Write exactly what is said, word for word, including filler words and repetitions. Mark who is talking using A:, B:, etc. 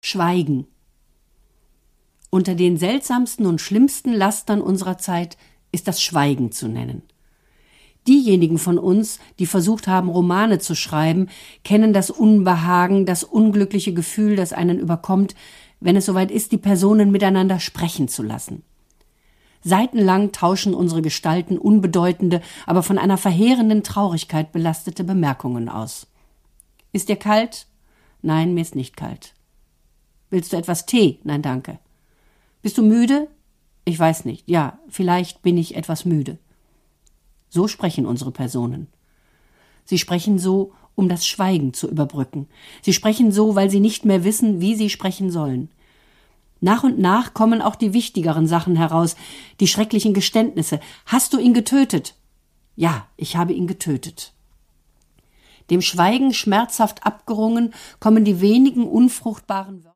A: Schweigen. Unter den seltsamsten und schlimmsten Lastern unserer Zeit ist das Schweigen zu nennen. Diejenigen von uns, die versucht haben, Romane zu schreiben, kennen das Unbehagen, das unglückliche Gefühl, das einen überkommt, wenn es soweit ist, die Personen miteinander sprechen zu lassen. Seitenlang tauschen unsere Gestalten unbedeutende, aber von einer verheerenden Traurigkeit belastete Bemerkungen aus. Ist dir kalt? Nein, mir ist nicht kalt. Willst du etwas Tee? Nein, danke. Bist du müde? Ich weiß nicht. Ja, vielleicht bin ich etwas müde. So sprechen unsere Personen. Sie sprechen so, um das Schweigen zu überbrücken. Sie sprechen so, weil sie nicht mehr wissen, wie sie sprechen sollen. Nach und nach kommen auch die wichtigeren Sachen heraus, die schrecklichen Geständnisse. Hast du ihn getötet? Ja, ich habe ihn getötet. Dem Schweigen schmerzhaft abgerungen kommen die wenigen unfruchtbaren Wörter.